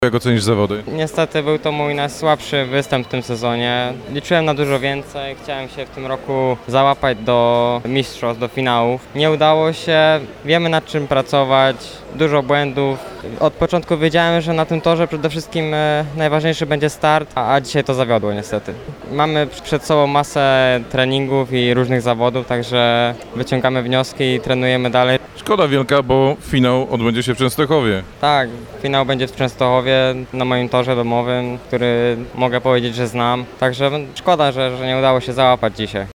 Jak ocenisz zawody? Niestety był to mój najsłabszy występ w tym sezonie. Liczyłem na dużo więcej, chciałem się w tym roku załapać do mistrzostw, do finałów. Nie udało się, wiemy nad czym pracować, dużo błędów. Od początku wiedziałem, że na tym torze przede wszystkim najważniejszy będzie start, a dzisiaj to zawiodło niestety. Mamy przed sobą masę treningów i różnych zawodów, także wyciągamy wnioski i trenujemy dalej. Szkoda wielka, bo finał odbędzie się w Częstochowie. Tak, finał będzie w Częstochowie, na moim torze domowym, który mogę powiedzieć, że znam. Także szkoda, że nie udało się załapać dzisiaj.